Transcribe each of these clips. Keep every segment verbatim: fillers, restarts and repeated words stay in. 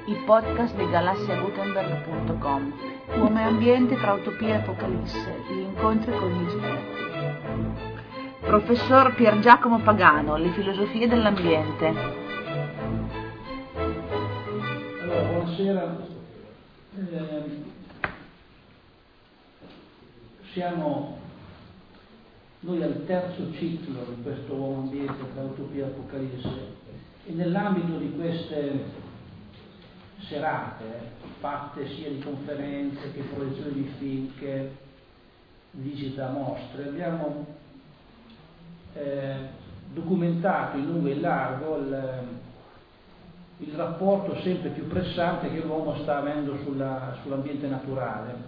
i podcast di galassia gutenberg punto com. Uomo e ambiente tra utopia e apocalisse, gli incontri con gli esperti. Professor Pier Giacomo Pagano, le filosofie dell'ambiente. Allora, buonasera. Eh, siamo noi al terzo ciclo di questo Uomo Ambiente tra utopia e apocalisse e nell'ambito di queste serate fatte sia di conferenze che proiezioni di film che visita a mostre abbiamo eh, documentato in lungo e in largo il, il rapporto sempre più pressante che l'uomo sta avendo sulla, sull'ambiente naturale.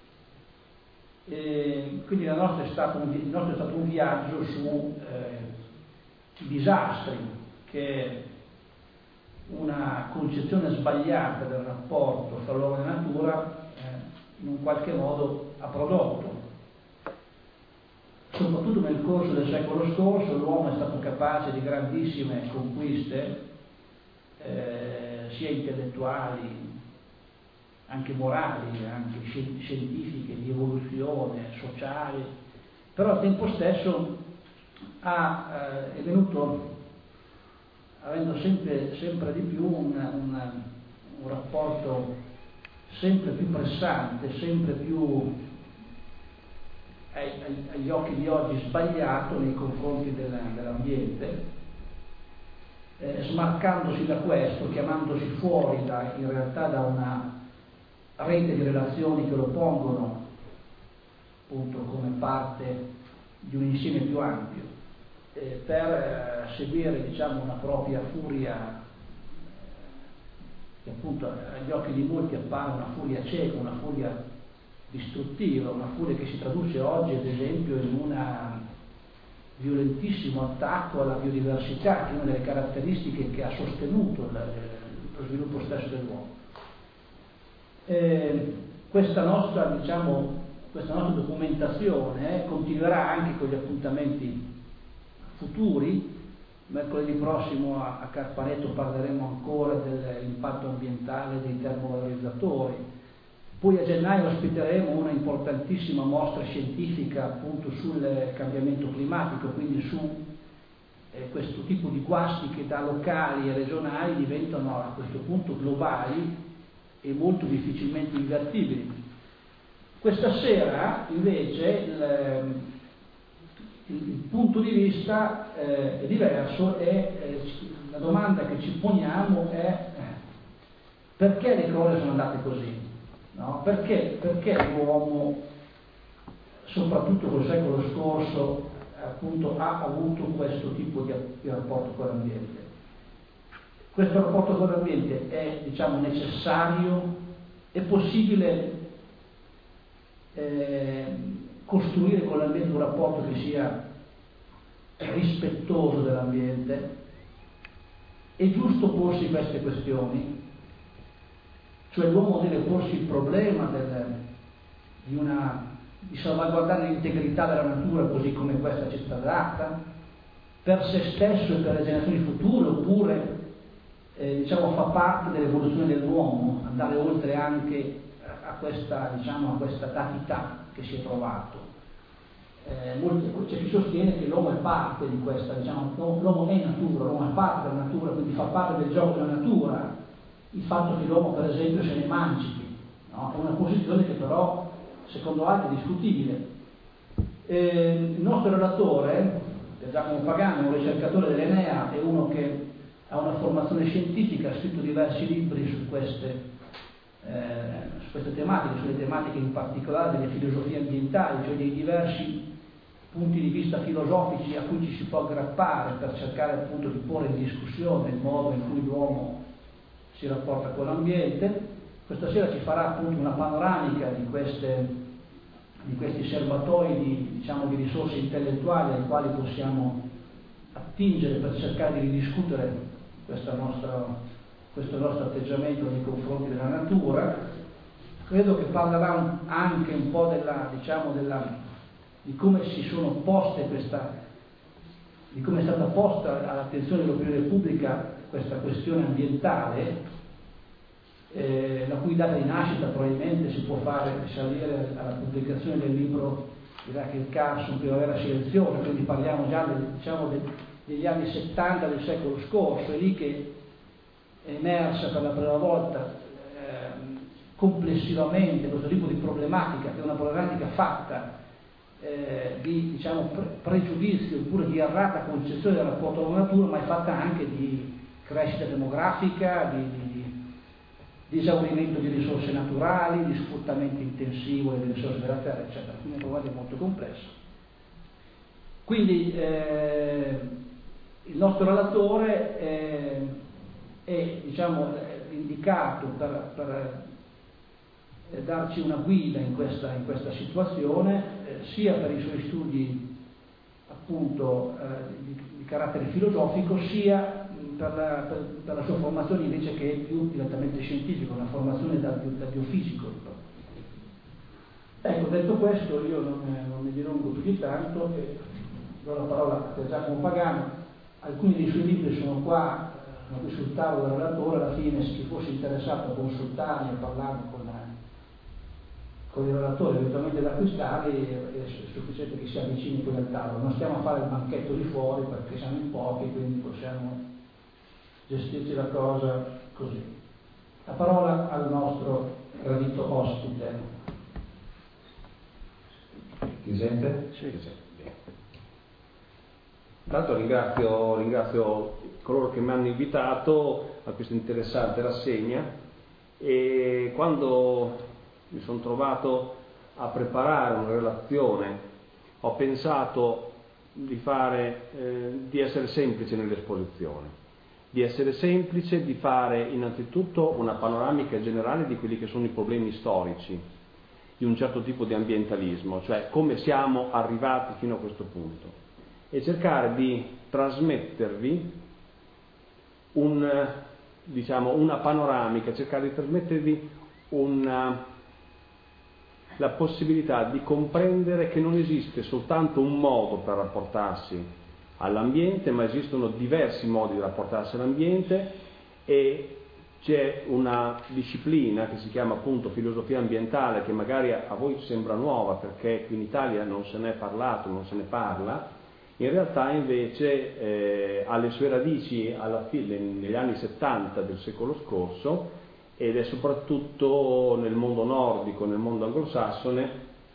E quindi la nostra è stato un, il nostro è stato un viaggio su eh, i disastri che una concezione sbagliata del rapporto fra l'uomo e la natura eh, in un qualche modo ha prodotto. Soprattutto nel corso del secolo scorso l'uomo è stato capace di grandissime conquiste, eh, sia intellettuali, anche morali, anche scientifiche, di evoluzione, sociali, però al tempo stesso ha, eh, è venuto avendo sempre, sempre di più un, un, un rapporto sempre più pressante, sempre più ai, ai, agli occhi di oggi sbagliato nei confronti della, dell'ambiente, eh, smarcandosi da questo, chiamandosi fuori da, in realtà da una rete di relazioni che lo pongono appunto come parte di un insieme più ampio. Eh, per eh, seguire diciamo una propria furia eh, che appunto agli occhi di molti appare una furia cieca, una furia distruttiva, una furia che si traduce oggi ad esempio in un violentissimo attacco alla biodiversità, che è una delle caratteristiche che ha sostenuto la, lo sviluppo stesso dell'uomo. Eh, questa nostra diciamo questa nostra documentazione eh, continuerà anche con gli appuntamenti futuri. Mercoledì prossimo a, a Carpaneto parleremo ancora dell'impatto ambientale dei termovalorizzatori, poi a gennaio ospiteremo una importantissima mostra scientifica appunto sul cambiamento climatico, quindi su eh, questo tipo di guasti che da locali e regionali diventano a questo punto globali e molto difficilmente invertibili. Questa sera invece il, il punto di vista eh, è diverso e eh, la domanda che ci poniamo è perché le cose sono andate così, no? Perché, perché l'uomo, soprattutto col secolo scorso, appunto, ha avuto questo tipo di, di rapporto con l'ambiente. Questo rapporto con l'ambiente è, diciamo, necessario, è possibile eh, costruire con l'ambiente un rapporto che sia rispettoso dell'ambiente. È giusto porsi queste questioni, cioè l'uomo deve porsi il problema del, di, una, di salvaguardare l'integrità della natura così come questa ci è stata data, per se stesso e per le generazioni future, oppure eh, diciamo, fa parte dell'evoluzione dell'uomo, andare oltre anche a questa, diciamo, a questa datità che si è trovato. Eh, molti, c'è chi sostiene che l'uomo è parte di questa, diciamo, l'uomo è natura, l'uomo è parte della natura, quindi fa parte del gioco della natura, il fatto che l'uomo per esempio se ne emancipi, no? È una posizione che però secondo altri è discutibile. Eh, il nostro relatore, Giacomo Pagano, un ricercatore dell'Enea, è uno che ha una formazione scientifica, ha scritto diversi libri su queste Eh, su queste tematiche, sulle tematiche in particolare delle filosofie ambientali, cioè dei diversi punti di vista filosofici a cui ci si può aggrappare per cercare appunto di porre in discussione il modo in cui l'uomo si rapporta con l'ambiente. Questa sera ci farà appunto una panoramica di, queste, di questi serbatoi di, diciamo, di risorse intellettuali ai quali possiamo attingere per cercare di ridiscutere questa nostra questo nostro atteggiamento nei confronti della natura. Credo che parlerà anche un po' della, diciamo, della, di come si sono poste questa, di come è stata posta all'attenzione dell'opinione pubblica questa questione ambientale eh, la cui data di nascita probabilmente si può fare risalire alla pubblicazione del libro Iraq Carson, Primavera silenziosa, quindi parliamo già del, diciamo, del, degli anni settanta del secolo scorso. È lì che è emersa per la prima volta eh, complessivamente questo tipo di problematica, che è una problematica fatta eh, di diciamo, pre- pregiudizio oppure di errata concezione del rapporto con la natura, ma è fatta anche di crescita demografica, di, di, di, di esaurimento di risorse naturali, di sfruttamento intensivo delle risorse della terra, eccetera. Quindi è una problematica molto complessa. Quindi eh, il nostro relatore eh, è diciamo, indicato per, per eh, darci una guida in questa, in questa situazione, eh, sia per i suoi studi appunto eh, di, di carattere filosofico, sia per la, per, per la sua formazione invece che è più direttamente scientifica, una formazione da, da biofisico. Ecco, detto questo, io non, non mi dilungo più di tanto e do la parola a Giacomo Pagano. Alcuni dei suoi libri sono qua, sono qui sul tavolo del relatore. Alla fine, se chi fosse interessato a consultarli e parlare con, con il relatore, eventualmente da acquistarli, è, è sufficiente che si avvicini poi al tavolo. Non stiamo a fare il banchetto di fuori perché siamo in pochi, quindi possiamo gestirci la cosa così. La parola al nostro gradito ospite. Si sente? Sì, si sente. Intanto ringrazio, ringrazio coloro che mi hanno invitato a questa interessante rassegna, e quando mi sono trovato a preparare una relazione ho pensato di fare, eh, di essere semplice nell'esposizione, di essere semplice, di fare innanzitutto una panoramica generale di quelli che sono i problemi storici di un certo tipo di ambientalismo, cioè come siamo arrivati fino a questo punto, e cercare di trasmettervi un, diciamo, una panoramica, cercare di trasmettervi una, la possibilità di comprendere che non esiste soltanto un modo per rapportarsi all'ambiente, ma esistono diversi modi di rapportarsi all'ambiente, e c'è una disciplina che si chiama appunto filosofia ambientale, che magari a voi sembra nuova perché qui in Italia non se ne è parlato, non se ne parla. In realtà invece eh, ha le sue radici alla fine, negli anni settanta del secolo scorso, ed è soprattutto nel mondo nordico, nel mondo anglosassone,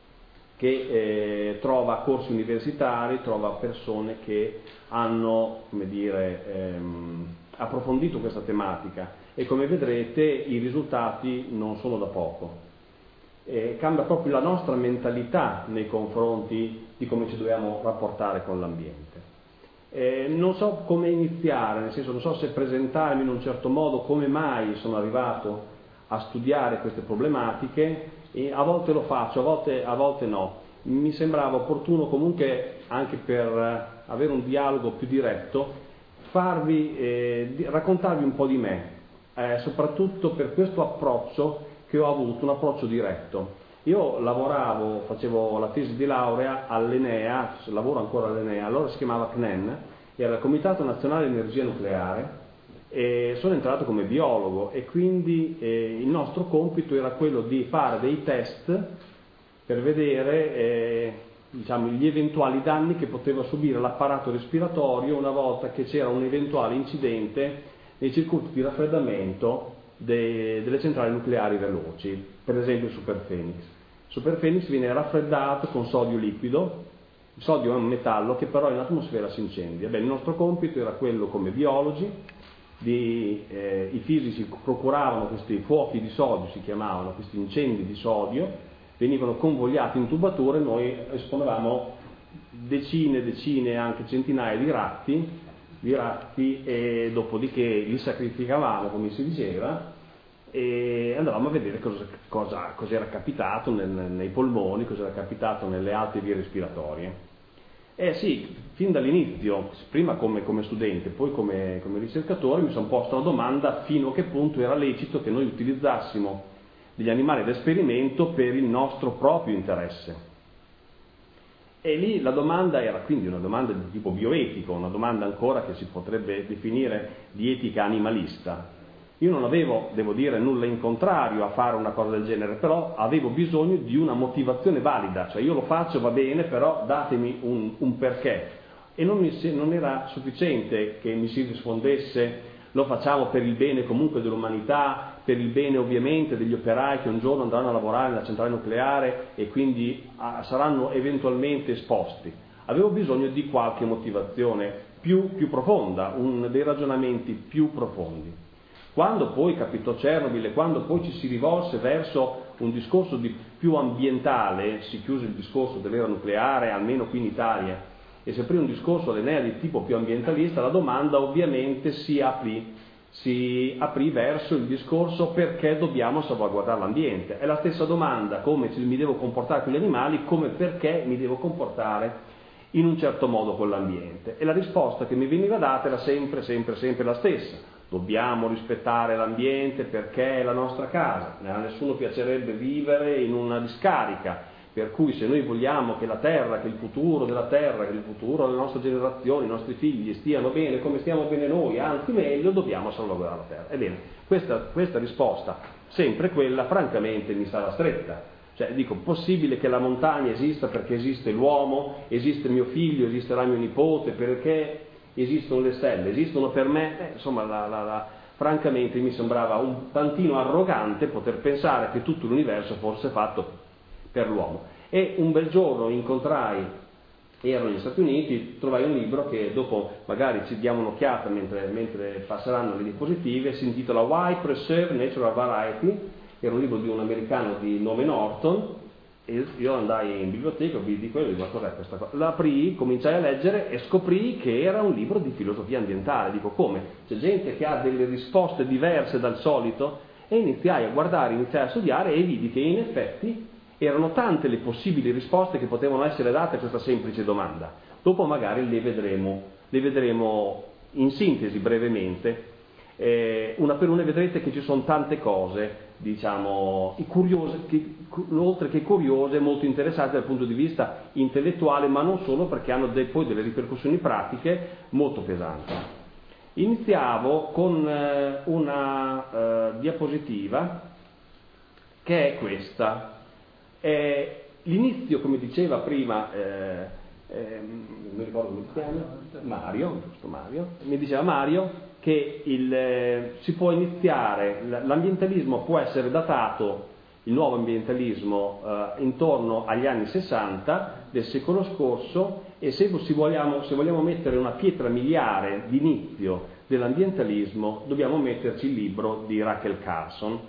che eh, trova corsi universitari, trova persone che hanno, come dire, ehm, approfondito questa tematica, e come vedrete i risultati non sono da poco. Eh, cambia proprio la nostra mentalità nei confronti di come ci dobbiamo rapportare con l'ambiente. Eh, non so come iniziare, nel senso non so se presentarmi in un certo modo, come mai sono arrivato a studiare queste problematiche, e a volte lo faccio, a volte, a volte no. Mi sembrava opportuno comunque, anche per avere un dialogo più diretto, farvi, eh, raccontarvi un po' di me, eh, soprattutto per questo approccio che ho avuto, un approccio diretto. Io lavoravo, facevo la tesi di laurea all'Enea, lavoro ancora all'Enea, allora si chiamava C N E N, era il Comitato Nazionale di Energia Nucleare, e sono entrato come biologo, e quindi eh, il nostro compito era quello di fare dei test per vedere eh, diciamo, gli eventuali danni che poteva subire l'apparato respiratorio una volta che c'era un eventuale incidente nei circuiti di raffreddamento de, delle centrali nucleari veloci, per esempio il Superphénix. Il Superphénix viene raffreddato con sodio liquido. Il sodio è un metallo che però in atmosfera si incendia. Beh, il nostro compito era quello, come biologi, di, eh, i fisici procuravano questi fuochi di sodio, si chiamavano, questi incendi di sodio, venivano convogliati in tubature, noi esponevamo decine, decine, anche centinaia di ratti, di ratti e dopodiché li sacrificavamo, come si diceva, e andavamo a vedere cosa, cosa, cosa era capitato nel, nei polmoni, cosa era capitato nelle alte vie respiratorie. Eh sì, fin dall'inizio, prima come, come studente, poi come, come ricercatore, mi sono posto la domanda fino a che punto era lecito che noi utilizzassimo degli animali da esperimento per il nostro proprio interesse. E lì la domanda era quindi una domanda di tipo bioetico, una domanda ancora che si potrebbe definire di etica animalista. Io non avevo, devo dire, nulla in contrario a fare una cosa del genere, però avevo bisogno di una motivazione valida, cioè io lo faccio, va bene, però datemi un, un perché. E non, mi, non era sufficiente che mi si rispondesse lo facciamo per il bene comunque dell'umanità, per il bene ovviamente degli operai che un giorno andranno a lavorare nella centrale nucleare e quindi ah, saranno eventualmente esposti. Avevo bisogno di qualche motivazione più, più profonda, un, dei ragionamenti più profondi. Quando poi capitò Chernobyl e quando poi ci si rivolse verso un discorso di più ambientale, si chiuse il discorso dell'era nucleare, almeno qui in Italia, e si aprì un discorso all'Enea di tipo più ambientalista, la domanda ovviamente si aprì, si aprì verso il discorso perché dobbiamo salvaguardare l'ambiente. È la stessa domanda, come mi devo comportare con gli animali, come perché mi devo comportare in un certo modo con l'ambiente. E la risposta che mi veniva data era sempre, sempre, sempre la stessa. Dobbiamo rispettare l'ambiente perché è la nostra casa, a nessuno piacerebbe vivere in una discarica, per cui se noi vogliamo che la terra, che il futuro della terra, che il futuro delle nostre generazioni, i nostri figli stiano bene come stiamo bene noi, anzi meglio, dobbiamo salvaguardare la terra. Ebbene, questa, questa risposta, sempre quella, francamente mi stava stretta. Cioè, dico, possibile che la montagna esista perché esiste l'uomo, esiste mio figlio, esisterà mio nipote, perché esistono le stelle, esistono per me, eh, insomma, la, la, la, francamente mi sembrava un tantino arrogante poter pensare che tutto l'universo fosse fatto per l'uomo. E un bel giorno incontrai, ero negli Stati Uniti, trovai un libro che dopo magari ci diamo un'occhiata mentre, mentre passeranno le diapositive, si intitola Why Preserve Natural Variety, era un libro di un americano di nome Norton, e io andai in biblioteca, vidi quello e dico, ma cos'è questa cosa? L'aprii, cominciai a leggere e scoprì che era un libro di filosofia ambientale. Dico, come? C'è gente che ha delle risposte diverse dal solito? E iniziai a guardare, iniziai a studiare e vidi che in effetti erano tante le possibili risposte che potevano essere date a questa semplice domanda. Dopo magari le vedremo, le vedremo in sintesi brevemente. Eh, una per una vedrete che ci sono tante cose, diciamo, curiose, che, oltre che curiose, molto interessanti dal punto di vista intellettuale, ma non solo, perché hanno de, poi delle ripercussioni pratiche molto pesanti. Iniziavo con eh, una eh, diapositiva che è questa. Eh, l'inizio, come diceva prima, eh, eh, non mi ricordo come si chiama, Mario, giusto Mario, mi diceva Mario che il, eh, si può iniziare, l'ambientalismo può essere datato, il nuovo ambientalismo, eh, intorno agli anni sessanta del secolo scorso, e se, si vogliamo, se vogliamo mettere una pietra miliare d'inizio dell'ambientalismo dobbiamo metterci il libro di Rachel Carson.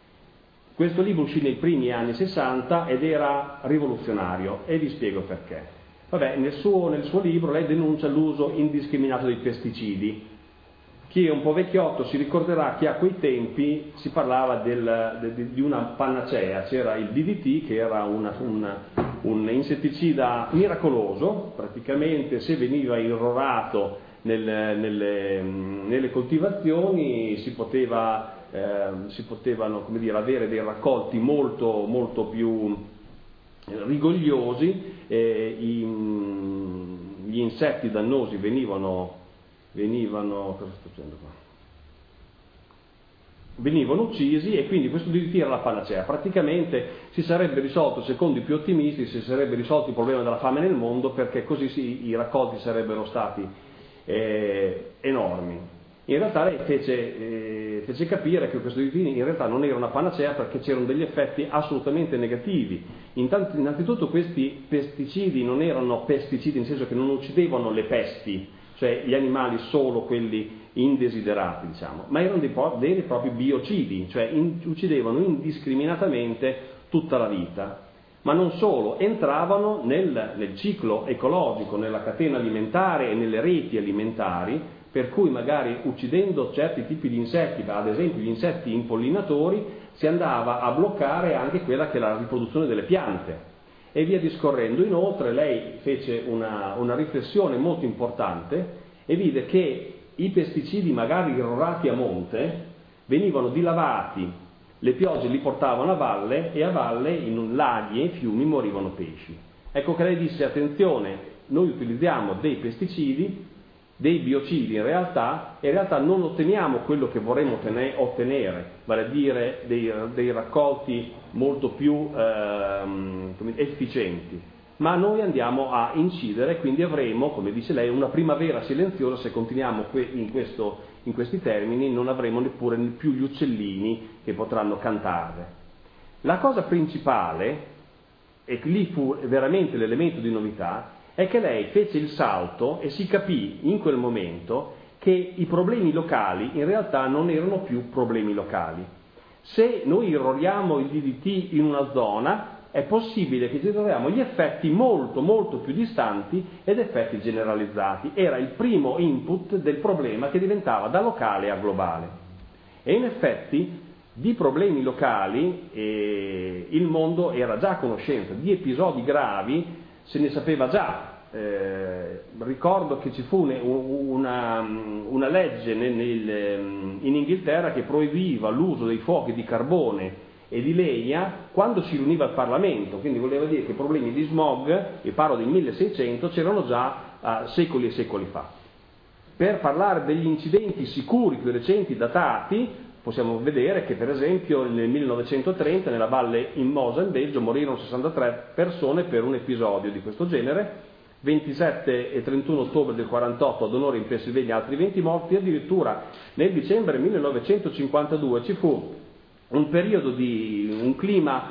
Questo libro uscì nei primi anni sessanta ed era rivoluzionario, e vi spiego perché. Vabbè, nel suo, nel suo libro lei denuncia l'uso indiscriminato dei pesticidi. Chi è un po' vecchiotto si ricorderà che a quei tempi si parlava del, de, di una panacea, c'era il D D T che era una, una, un insetticida miracoloso, praticamente se veniva irrorato nel, nelle, nelle coltivazioni si poteva... Eh, si potevano, come dire, avere dei raccolti molto, molto più rigogliosi, eh, i, gli insetti dannosi venivano, venivano, cosa sto facendo qua? venivano uccisi, e quindi questo D D T era la panacea. Praticamente si sarebbe risolto, secondo i più ottimisti, si sarebbe risolto il problema della fame nel mondo, perché così sì, i raccolti sarebbero stati eh, enormi. In realtà lei fece, eh, fece capire che questo D D T in realtà non era una panacea, perché c'erano degli effetti assolutamente negativi. Intanto, innanzitutto questi pesticidi non erano pesticidi nel senso che non uccidevano le pesti, cioè gli animali solo quelli indesiderati, diciamo, ma erano dei veri e propri biocidi, cioè in, uccidevano indiscriminatamente tutta la vita. Ma non solo, entravano nel, nel ciclo ecologico, nella catena alimentare e nelle reti alimentari, per cui magari uccidendo certi tipi di insetti, ad esempio gli insetti impollinatori, si andava a bloccare anche quella che è la riproduzione delle piante, e via discorrendo. Inoltre lei fece una, una riflessione molto importante e vide che i pesticidi magari irrorati a monte venivano dilavati, le piogge li portavano a valle, e a valle in laghi e fiumi morivano pesci. Ecco che lei disse: attenzione, noi utilizziamo dei pesticidi dei biocidi in realtà, in realtà non otteniamo quello che vorremmo ottenere, vale a dire dei, dei raccolti molto più ehm, efficienti, ma noi andiamo a incidere, quindi avremo, come dice lei, una primavera silenziosa. Se continuiamo in, questo, in questi termini non avremo neppure più gli uccellini che potranno cantare. La cosa principale, e lì fu veramente l'elemento di novità, è che lei fece il salto e si capì in quel momento che i problemi locali in realtà non erano più problemi locali. Se noi irroriamo il D D T in una zona, è possibile che ci troviamo gli effetti molto molto più distanti ed effetti generalizzati. Era il primo input del problema che diventava da locale a globale. E in effetti di problemi locali eh, il mondo era già a conoscenza, di episodi gravi se ne sapeva già. Eh, ricordo che ci fu una, una legge nel, nel, in Inghilterra che proibiva l'uso dei fuochi di carbone e di legna quando si riuniva il Parlamento, quindi voleva dire che problemi di smog, e parlo del milleseicento, c'erano già uh, secoli e secoli fa. Per parlare degli incidenti sicuri più recenti datati, possiamo vedere che per esempio nel millenovecentotrenta nella valle in Mosa in Belgio morirono sessantatré persone per un episodio di questo genere, ventisette e trentuno ottobre del quarantotto ad Onore in Pennsylvania altri venti morti, addirittura nel dicembre millenovecentocinquantadue ci fu un periodo di un clima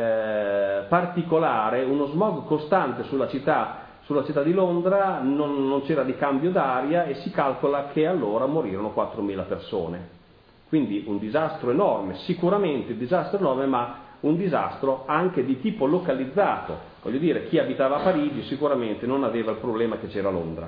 eh, particolare, uno smog costante sulla città, sulla città di Londra, non, non c'era ricambio d'aria e si calcola che allora morirono quattromila persone. Quindi un disastro enorme, sicuramente un disastro enorme, ma un disastro anche di tipo localizzato. Voglio dire, chi abitava a Parigi sicuramente non aveva il problema che c'era a Londra.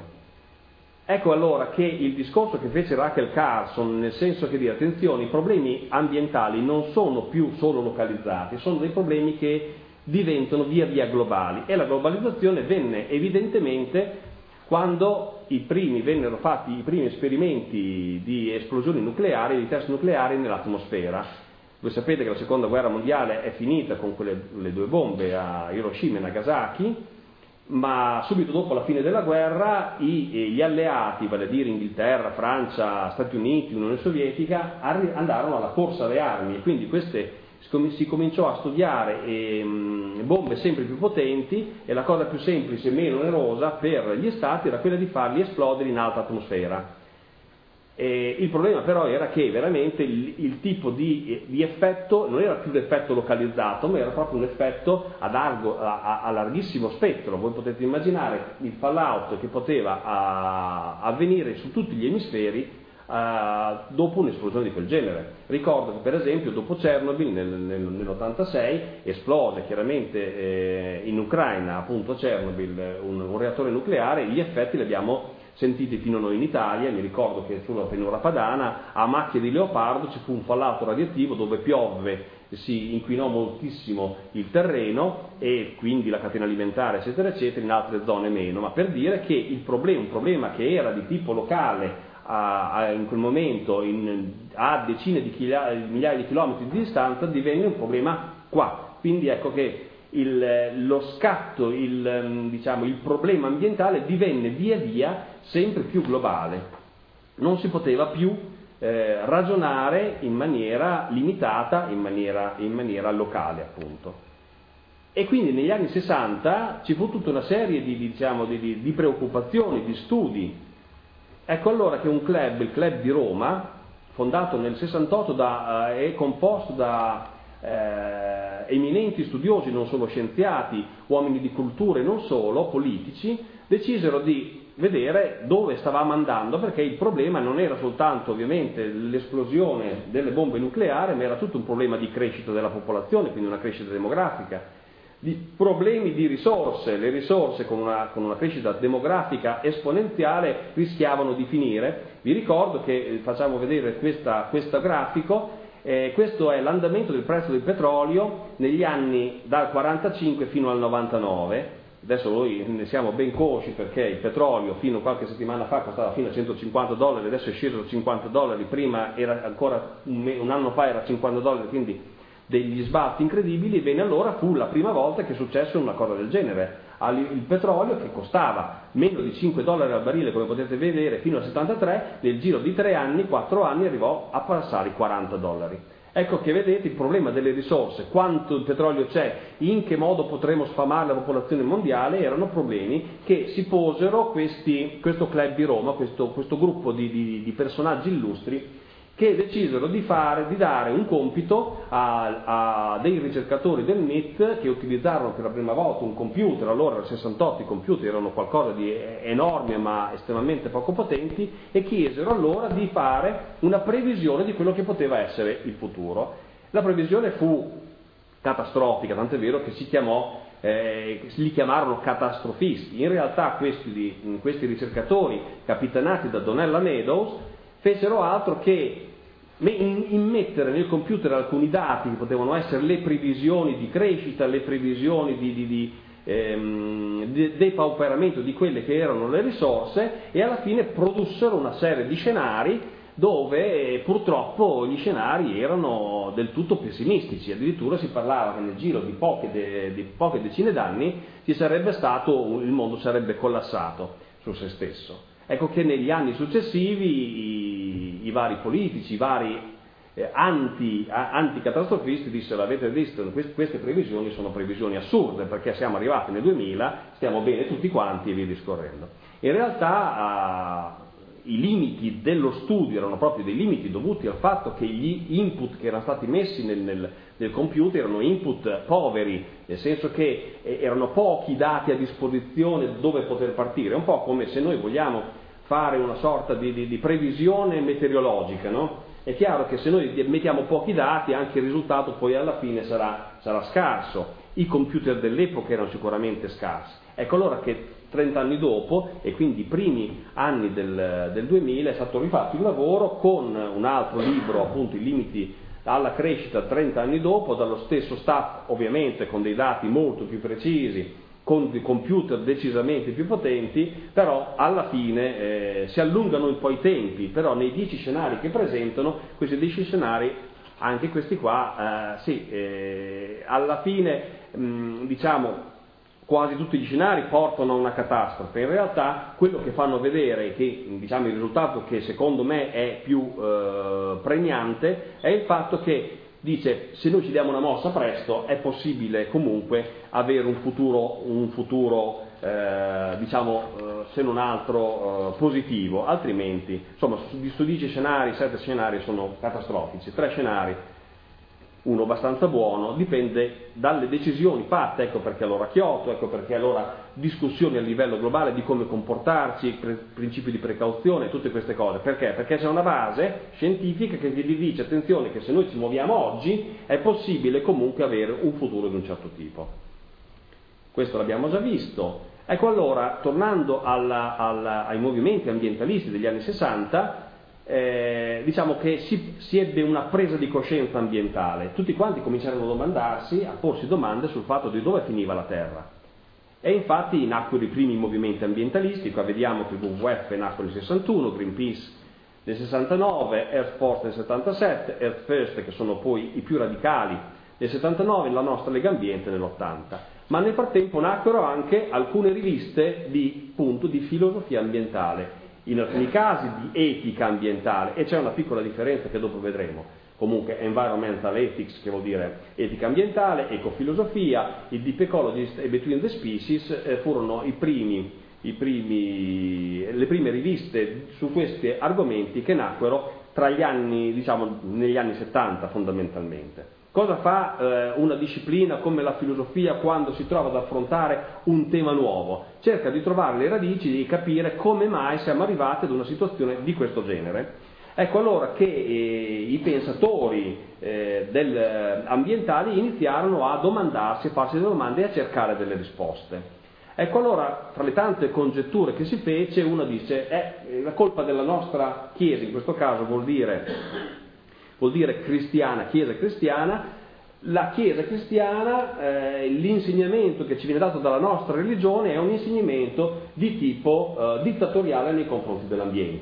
Ecco allora che il discorso che fece Rachel Carson, nel senso che dire, attenzione, i problemi ambientali non sono più solo localizzati, sono dei problemi che diventano via via globali, e la globalizzazione venne evidentemente quando i primi vennero fatti i primi esperimenti di esplosioni nucleari, di test nucleari nell'atmosfera. Voi sapete che la seconda guerra mondiale è finita con quelle le due bombe a Hiroshima e Nagasaki, ma subito dopo la fine della guerra i, gli alleati, vale a dire Inghilterra, Francia, Stati Uniti, Unione Sovietica, andarono alla corsa alle armi, e quindi queste si cominciò a studiare eh, bombe sempre più potenti, e la cosa più semplice e meno onerosa per gli stati era quella di farli esplodere in alta atmosfera. E il problema però era che veramente il, il tipo di, di effetto non era più l'effetto localizzato, ma era proprio un effetto a, largo, a, a larghissimo spettro. Voi potete immaginare il fallout che poteva a, avvenire su tutti gli emisferi Uh, dopo un'esplosione di quel genere. Ricordo che per esempio dopo Chernobyl nel, nel, nell'ottantasei esplose chiaramente eh, in Ucraina, appunto a Chernobyl, un, un reattore nucleare. Gli effetti li abbiamo sentiti fino a noi in Italia. Mi ricordo che sulla pianura padana a macchie di leopardo ci fu un fallout radioattivo dove piovve, si inquinò moltissimo il terreno e quindi la catena alimentare eccetera eccetera, in altre zone meno, ma per dire che il problema, un problema che era di tipo locale A, a, in quel momento in, a decine di chila, migliaia di chilometri di distanza, divenne un problema qua. Quindi ecco che il, lo scatto, il, diciamo, il problema ambientale divenne via via sempre più globale. Non si poteva più eh, ragionare in maniera limitata, in maniera, in maniera locale appunto. E quindi negli anni sessanta ci fu tutta una serie di, diciamo, di, di, di preoccupazioni, di studi. Ecco allora che un club, il club di Roma, fondato nel sessantotto da, eh, è composto da eh, eminenti studiosi, non solo scienziati, uomini di cultura e non solo, politici, decisero di vedere dove stavamo andando, perché il problema non era soltanto ovviamente l'esplosione delle bombe nucleari, ma era tutto un problema di crescita della popolazione, quindi una crescita demografica, di problemi di risorse. Le risorse con una, con una crescita demografica esponenziale rischiavano di finire. Vi ricordo che, eh, facciamo vedere questa, questo grafico, eh, questo è l'andamento del prezzo del petrolio negli anni dal quarantacinque fino al novantanove. Adesso noi ne siamo ben consci perché il petrolio fino a qualche settimana fa costava fino a centocinquanta dollari, adesso è sceso a cinquanta dollari, prima era ancora un, un anno fa era cinquanta dollari, quindi degli sbalzi incredibili. Bene, allora fu la prima volta che successe una cosa del genere. Il petrolio, che costava meno di cinque dollari al barile, come potete vedere, fino al settantatré, nel giro di tre anni, quattro anni, arrivò a passare i quaranta dollari. Ecco che vedete il problema delle risorse, quanto il petrolio c'è, in che modo potremo sfamare la popolazione mondiale, erano problemi che si posero questi, questo club di Roma, questo, questo gruppo di, di, di personaggi illustri, che decisero di, fare, di dare un compito a, a dei ricercatori del M I T, che utilizzarono per la prima volta un computer. Allora nel sessantotto i computer erano qualcosa di enorme ma estremamente poco potenti, e chiesero allora di fare una previsione di quello che poteva essere il futuro. La previsione fu catastrofica, tant'è vero che si chiamò Eh, li chiamarono catastrofisti. In realtà questi, questi ricercatori, capitanati da Donella Meadows, fecero altro che immettere nel computer alcuni dati che potevano essere le previsioni di crescita, le previsioni di, di, di ehm, de, depauperamento di quelle che erano le risorse, e alla fine produssero una serie di scenari dove purtroppo gli scenari erano del tutto pessimistici. Addirittura si parlava che nel giro di poche, de, di poche decine d'anni ci sarebbe stato, il mondo sarebbe collassato su se stesso. Ecco che negli anni successivi i, i vari politici, i vari eh, anti, anticatastrofisti dissero: avete visto, queste, queste previsioni sono previsioni assurde, perché siamo arrivati nel duemila, stiamo bene tutti quanti e via discorrendo. In realtà eh, i limiti dello studio erano proprio dei limiti dovuti al fatto che gli input che erano stati messi nel, nel, nel computer erano input poveri, nel senso che eh, erano pochi dati a disposizione dove poter partire. È un po' come se noi vogliamo fare una sorta di, di, di previsione meteorologica, no? È chiaro che se noi mettiamo pochi dati, anche il risultato poi alla fine sarà, sarà scarso. I computer dell'epoca erano sicuramente scarsi. Ecco allora che trent'anni dopo, e quindi i primi anni del, del duemila, è stato rifatto il lavoro con un altro libro, appunto I limiti alla crescita trenta anni dopo, dallo stesso staff, ovviamente con dei dati molto più precisi, con dei computer decisamente più potenti, però alla fine eh, si allungano un po' i tempi. Però nei dieci scenari che presentano, questi dieci scenari, anche questi qua, eh, sì, eh, alla fine mh, diciamo quasi tutti gli scenari portano a una catastrofe. In realtà quello che fanno vedere, che diciamo il risultato che secondo me è più eh, pregnante, è il fatto che dice: se noi ci diamo una mossa presto è possibile comunque avere un futuro, un futuro eh, diciamo eh, se non altro eh, positivo, altrimenti insomma su, su dieci scenari, sette scenari sono catastrofici, tre scenari, uno abbastanza buono, dipende dalle decisioni fatte. Ecco perché allora Kyoto, ecco perché allora discussioni a livello globale di come comportarci, pre- principi di precauzione, tutte queste cose. Perché? Perché c'è una base scientifica che vi dice: attenzione, che se noi ci muoviamo oggi è possibile comunque avere un futuro di un certo tipo. Questo l'abbiamo già visto. Ecco allora, tornando alla, alla, ai movimenti ambientalisti degli anni sessanta, Eh, diciamo che si, si ebbe una presa di coscienza ambientale. Tutti quanti cominciarono a domandarsi, a porsi domande sul fatto di dove finiva la Terra, e infatti nacquero i primi movimenti ambientalisti. Qua vediamo che il W W F nacque nel sessantuno, Greenpeace nel sessantanove, Earth Force nel settantasette, Earth First, che sono poi i più radicali, nel settantanove, la nostra Lega Ambiente nell'ottanta. Ma nel frattempo nacquero anche alcune riviste di, appunto, di filosofia ambientale, in alcuni casi di etica ambientale, e c'è una piccola differenza che dopo vedremo. Comunque environmental ethics, che vuol dire etica ambientale, ecofilosofia, il Deep Ecologist e Between the Species eh, furono i primi, i primi, le prime riviste su questi argomenti che nacquero tra gli anni, diciamo, negli anni settanta fondamentalmente. Cosa fa eh, una disciplina come la filosofia quando si trova ad affrontare un tema nuovo? Cerca di trovare le radici, di capire come mai siamo arrivati ad una situazione di questo genere. Ecco allora che eh, i pensatori eh, del, eh, ambientali iniziarono a domandarsi, a farsi delle domande e a cercare delle risposte. Ecco allora, tra le tante congetture che si fece, uno dice: eh, la colpa della nostra Chiesa, in questo caso vuol dire... vuol dire cristiana, Chiesa cristiana. La Chiesa cristiana, eh, l'insegnamento che ci viene dato dalla nostra religione è un insegnamento di tipo eh, dittatoriale nei confronti dell'ambiente.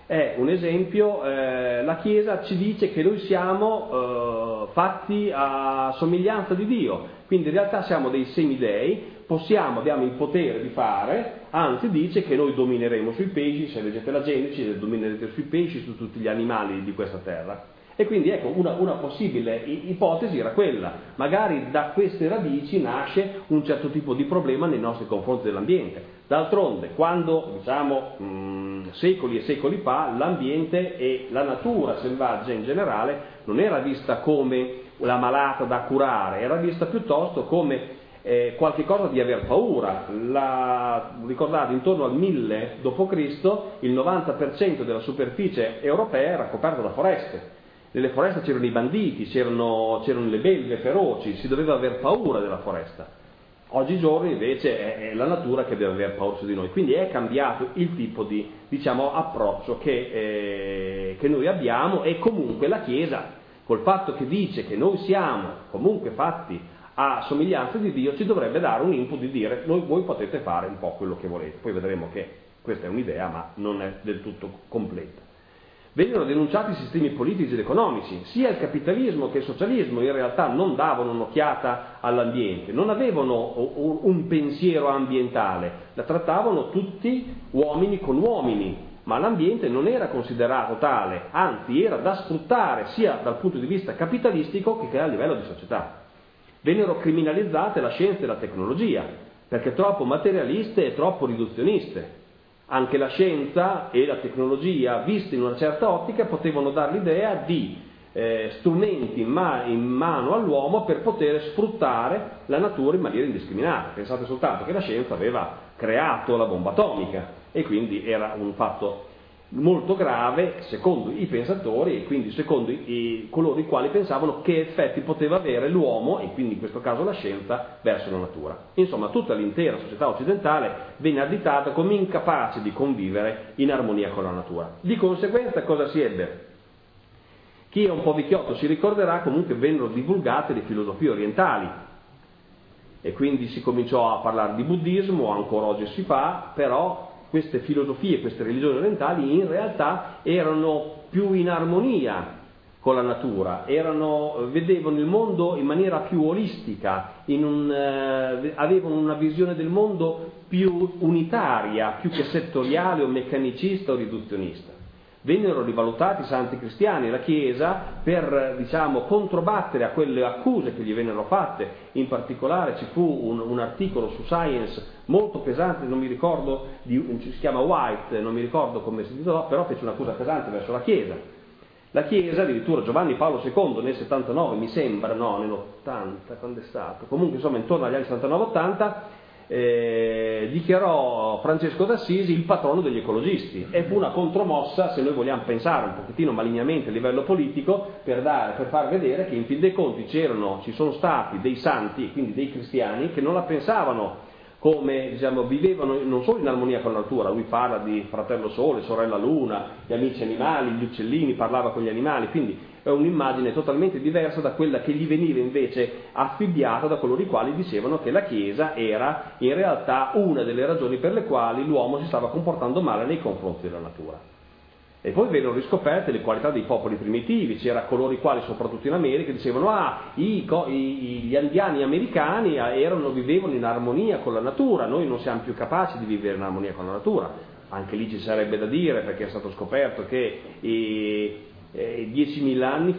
è un esempio, eh, la Chiesa ci dice che noi siamo eh, fatti a somiglianza di Dio, quindi in realtà siamo dei semidei, possiamo, abbiamo il potere di fare, anzi dice che noi domineremo sui pesci, se leggete la Genesi, dominerete sui pesci, su tutti gli animali di questa terra. E quindi ecco, una, una possibile ipotesi era quella, magari da queste radici nasce un certo tipo di problema nei nostri confronti dell'ambiente. D'altronde, quando, diciamo, mh, secoli e secoli fa, l'ambiente e la natura selvaggia in generale non era vista come la malata da curare, era vista piuttosto come eh, qualche cosa di aver paura. La, ricordate, intorno al mille dopo Cristo il novanta per cento della superficie europea era coperta da foreste. Nelle foreste c'erano i banditi, c'erano, c'erano le belve feroci, si doveva aver paura della foresta. Oggigiorno invece è, è la natura che deve aver paura su di noi, quindi è cambiato il tipo di, diciamo, approccio che, eh, che noi abbiamo, e comunque la Chiesa, col fatto che dice che noi siamo comunque fatti a somiglianza di Dio, ci dovrebbe dare un input di dire noi, voi potete fare un po' quello che volete. Poi vedremo che questa è un'idea, ma non è del tutto completa. Vennero denunciati sistemi politici ed economici, sia il capitalismo che il socialismo in realtà non davano un'occhiata all'ambiente, non avevano un pensiero ambientale, la trattavano tutti uomini con uomini, ma l'ambiente non era considerato tale, anzi era da sfruttare sia dal punto di vista capitalistico che a livello di società. Vennero criminalizzate la scienza e la tecnologia, perché troppo materialiste e troppo riduzioniste. Anche la scienza e la tecnologia, viste in una certa ottica, potevano dare l'idea di eh, strumenti in, ma- in mano all'uomo per poter sfruttare la natura in maniera indiscriminata. Pensate soltanto che la scienza aveva creato la bomba atomica e quindi era un fatto molto grave secondo i pensatori e quindi secondo i, i, coloro i quali pensavano che effetti poteva avere l'uomo, e quindi in questo caso la scienza, verso la natura. Insomma, tutta l'intera società occidentale venne additata come incapace di convivere in armonia con la natura. Di conseguenza cosa si ebbe? Chi è un po' vecchiotto si ricorderà, comunque vennero divulgate le filosofie orientali e quindi si cominciò a parlare di buddismo, ancora oggi si fa, però queste filosofie, queste religioni orientali in realtà erano più in armonia con la natura, erano, vedevano il mondo in maniera più olistica, in un, eh, avevano una visione del mondo più unitaria, più che settoriale o meccanicista o riduzionista. Vennero rivalutati i santi cristiani, la Chiesa, per, diciamo, controbattere a quelle accuse che gli vennero fatte. In particolare ci fu un, un articolo su Science molto pesante, non mi ricordo, di, si chiama White, non mi ricordo come si intitolò, però fece un'accusa pesante verso la Chiesa. La Chiesa, addirittura Giovanni Paolo secondo nel settantanove, mi sembra, no, nell'ottanta, quando è stato, comunque insomma intorno agli anni settantanove ottanta, Eh, dichiarò Francesco d'Assisi il patrono degli ecologisti, e fu una contromossa, se noi vogliamo pensare un pochettino malignamente a livello politico, per, dare, per far vedere che in fin dei conti c'erano, ci sono stati dei santi, quindi dei cristiani, che non la pensavano come, diciamo, vivevano non solo in armonia con la natura. Lui parla di fratello sole, sorella luna, gli amici animali, gli uccellini, parlava con gli animali, quindi è un'immagine totalmente diversa da quella che gli veniva invece affibbiata da coloro i quali dicevano che la Chiesa era in realtà una delle ragioni per le quali l'uomo si stava comportando male nei confronti della natura. E poi vennero riscoperte le qualità dei popoli primitivi, c'era coloro i quali, soprattutto in America, dicevano ah, i, i, gli indiani americani erano, vivevano in armonia con la natura, noi non siamo più capaci di vivere in armonia con la natura. Anche lì ci sarebbe da dire, perché è stato scoperto che eh, eh, diecimila anni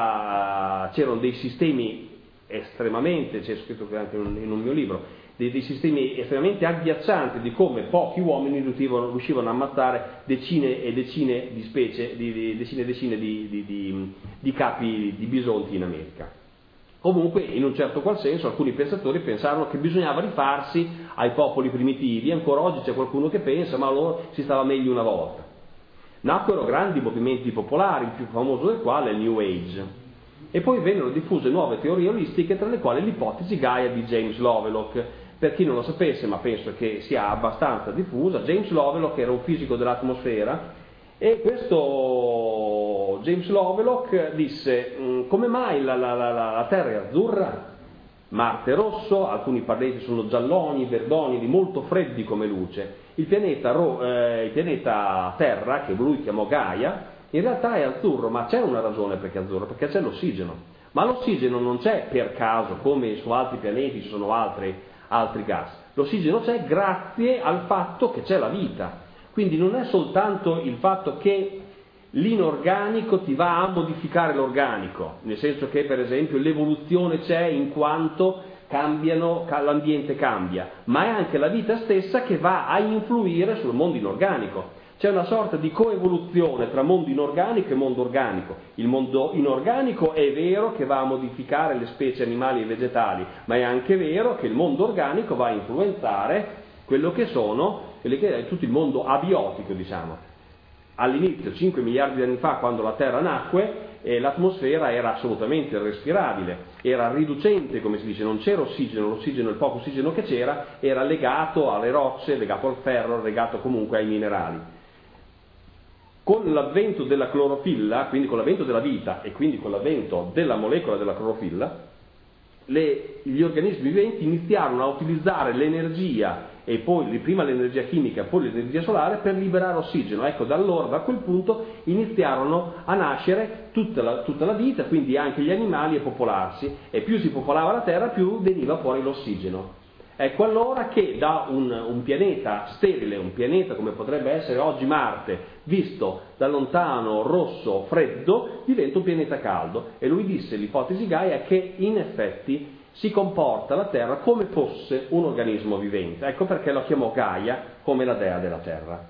fa c'erano dei sistemi estremamente, c'è scritto anche in un, in un mio libro, Dei, dei sistemi estremamente agghiaccianti di come pochi uomini riuscivano, riuscivano a ammazzare decine e decine di specie, di, di, decine e decine di, di, di, di capi di bisonti in America. Comunque, in un certo qual senso, alcuni pensatori pensarono che bisognava rifarsi ai popoli primitivi. Ancora oggi c'è qualcuno che pensa, ma loro si stava meglio una volta. Nacquero grandi movimenti popolari, il più famoso del quale è il New Age. E poi vennero diffuse nuove teorie olistiche, tra le quali l'ipotesi Gaia di James Lovelock. Per chi non lo sapesse, ma penso che sia abbastanza diffusa, James Lovelock era un fisico dell'atmosfera, e questo James Lovelock disse: come mai la, la, la, la Terra è azzurra? Marte rosso, alcuni pianeti sono gialloni, verdoni, molto freddi come luce. Il pianeta, ro- eh, il pianeta Terra, che lui chiamò Gaia, in realtà è azzurro, ma c'è una ragione perché è azzurro, perché c'è l'ossigeno. Ma l'ossigeno non c'è per caso, come su altri pianeti ci sono altri, altri gas. L'ossigeno c'è grazie al fatto che c'è la vita. Quindi non è soltanto il fatto che l'inorganico ti va a modificare l'organico, nel senso che per esempio l'evoluzione c'è in quanto cambiano, l'ambiente cambia, ma è anche la vita stessa che va a influire sul mondo inorganico. C'è una sorta di coevoluzione tra mondo inorganico e mondo organico. Il mondo inorganico è vero che va a modificare le specie animali e vegetali, ma è anche vero che il mondo organico va a influenzare quello che sono, quello che è tutto il mondo abiotico, diciamo. All'inizio, cinque miliardi di anni fa, quando la Terra nacque, eh, l'atmosfera era assolutamente irrespirabile, era riducente, come si dice, non c'era ossigeno, l'ossigeno, il poco ossigeno che c'era, era legato alle rocce, legato al ferro, legato comunque ai minerali. Con l'avvento della clorofilla, quindi con l'avvento della vita e quindi con l'avvento della molecola della clorofilla, le, gli organismi viventi iniziarono a utilizzare l'energia e poi prima l'energia chimica e poi l'energia solare per liberare ossigeno. Ecco, da allora, da quel punto iniziarono a nascere tutta la, tutta la vita, quindi anche gli animali, a popolarsi, e più si popolava la Terra più veniva fuori l'ossigeno. Ecco allora che da un, un pianeta sterile, un pianeta come potrebbe essere oggi Marte, visto da lontano, rosso, freddo, diventa un pianeta caldo. E lui disse, l'ipotesi Gaia, che in effetti si comporta la Terra come fosse un organismo vivente. Ecco perché lo chiamò Gaia, come la dea della Terra.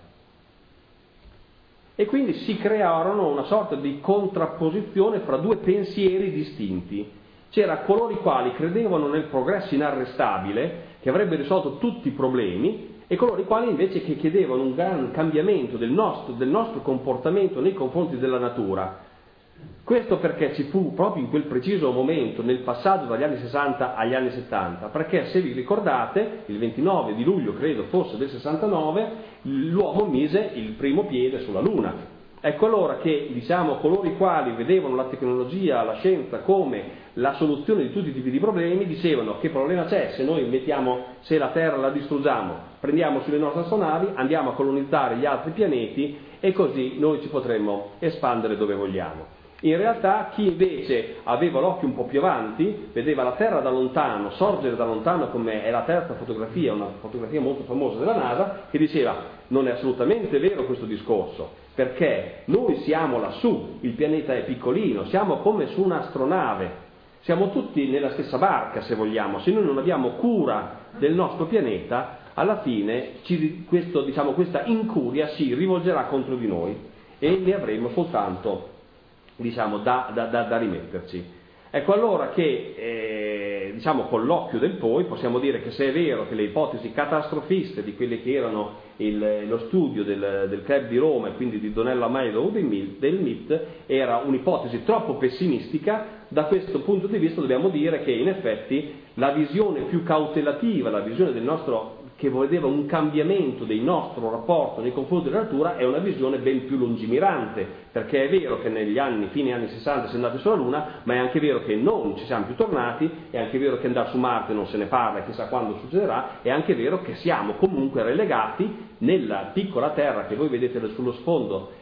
E quindi si crearono una sorta di contrapposizione fra due pensieri distinti. C'era coloro i quali credevano nel progresso inarrestabile, che avrebbe risolto tutti i problemi, e coloro i quali invece che chiedevano un gran cambiamento del nostro, del nostro comportamento nei confronti della natura. Questo perché ci fu proprio in quel preciso momento, nel passaggio dagli anni sessanta agli anni settanta, perché se vi ricordate, il ventinove di luglio, credo fosse del sessantanove, l'uomo mise il primo piede sulla Luna. Ecco allora che, diciamo, coloro i quali vedevano la tecnologia, la scienza come la soluzione di tutti i tipi di problemi, dicevano: che problema c'è se noi mettiamo, se la Terra la distruggiamo, prendiamo sulle nostre astronavi, andiamo a colonizzare gli altri pianeti e così noi ci potremmo espandere dove vogliamo. In realtà chi invece aveva l'occhio un po' più avanti, vedeva la Terra da lontano, sorgere da lontano, come è la terza fotografia, una fotografia molto famosa della NASA, che diceva: non è assolutamente vero questo discorso, perché noi siamo lassù, il pianeta è piccolino, siamo come su un'astronave, siamo tutti nella stessa barca, se vogliamo. Se noi non abbiamo cura del nostro pianeta, alla fine ci, questo, diciamo, questa incuria si rivolgerà contro di noi e ne avremo soltanto, diciamo, da, da, da, da rimetterci. Ecco allora che, eh, diciamo, con l'occhio del poi possiamo dire che, se è vero che le ipotesi catastrofiste di quelle che erano il, lo studio del, del club di Roma e quindi di Donella Meadow del M I T era un'ipotesi troppo pessimistica, da questo punto di vista dobbiamo dire che in effetti la visione più cautelativa, la visione del nostro, che vedeva un cambiamento del nostro rapporto nei confronti della natura, è una visione ben più lungimirante, perché è vero che negli anni, fine anni sessanta si è andati sulla Luna, ma è anche vero che non ci siamo più tornati, è anche vero che andare su Marte non se ne parla, chissà quando succederà, è anche vero che siamo comunque relegati nella piccola Terra che voi vedete sullo sfondo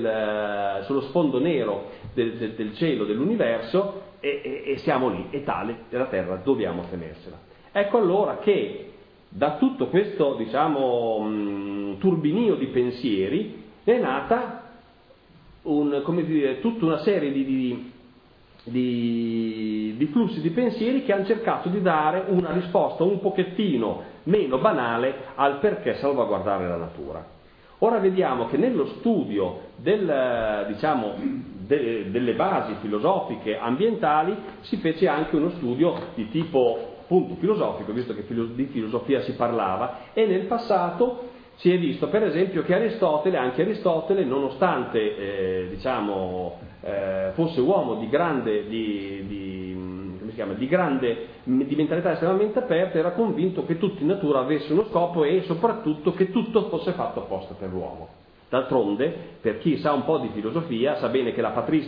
del, sullo sfondo nero del, del, del cielo dell'universo, e, e, e siamo lì, e tale della Terra dobbiamo tenersela. Ecco allora che da tutto questo, diciamo, mh, turbinio di pensieri è nata un, come dire, tutta una serie di, di, di, di flussi di pensieri che hanno cercato di dare una risposta un pochettino meno banale al perché salvaguardare la natura. Ora vediamo che nello studio del, diciamo, de, delle basi filosofiche ambientali si fece anche uno studio di tipo appunto filosofico, visto che di filosofia si parlava, e nel passato si è visto per esempio che Aristotele, anche Aristotele, nonostante eh, diciamo eh, fosse uomo di grande di, di, come si chiama, di grande di mentalità estremamente aperta, era convinto che tutto in natura avesse uno scopo e soprattutto che tutto fosse fatto apposta per l'uomo. D'altronde, per chi sa un po' di filosofia, sa bene che la patria